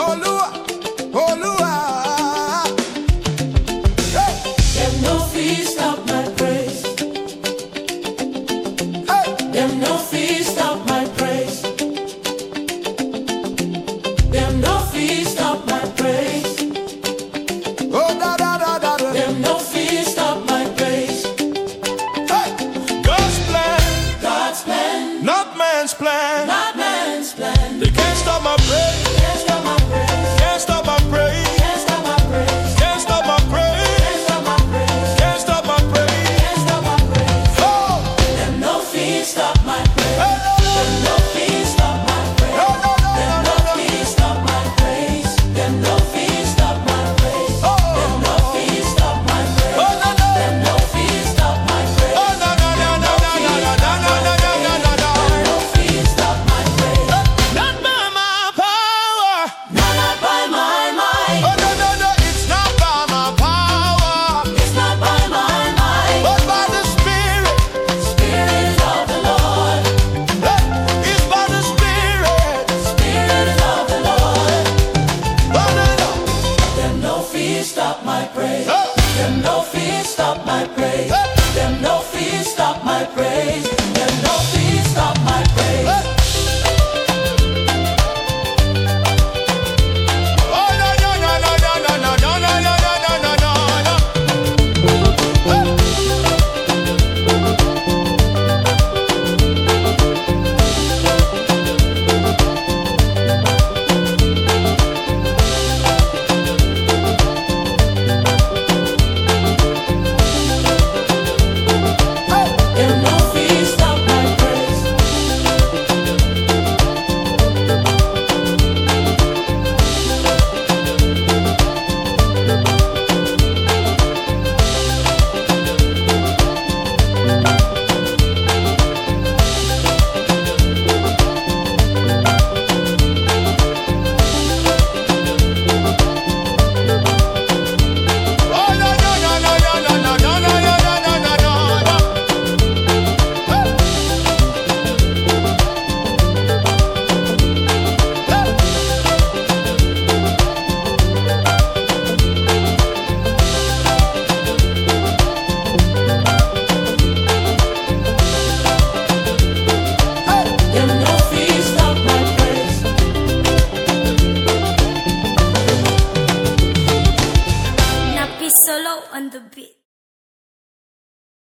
Olua, Olua. Hey. Them no feet stop my praise. Hey. Them no feet stop my praise. Them no feet stop my praise. Oh, da da da da da. Them no feet stop my praise. Hey. God's plan, God's plan, not man's plan. not man's plan. They can't stop my praise. Can't stop my praise. Can't stop my praise. Can't stop my praise. Can't stop my praise. Can't stop my praise. Can't stop my praise. Can't stop my praise. Oh. Them no feet stop my praise. Hey, no, no. Them no feet stop my praise. No, no, no, Them no, no no, no. feet stop my praise. Them no feet stop my praise. Oh. Them no feet stop my praise. Oh, no, no. Them no feet stop my praise. Oh, no, no, no, no, no, no, no, no, no, no, no, no, no, no. Them no feet stop my praise. Not by my power. Not by my might. Oh, no, no, no, it's not by my power, It's not by my might. but by the Spirit. Spirit of the Lord. Hey, it's by the Spirit. Spirit of the Lord. Oh, no, no. Them no feet stop my praise. Oh. Them no feet stop my praise. Hey. Them no feet stop my praise. Them no feet stop my praise. Hey. Oh, no, no, no, no, no, no, no, no, no, no, no, no, no, no. Hey. Them no feet stop my praise. Oh, no, no, no, no, no, no, no, no, no, no, no, no, no, no. Hey. Hey. Them no feet stop my praise. Nappy solo on the beat.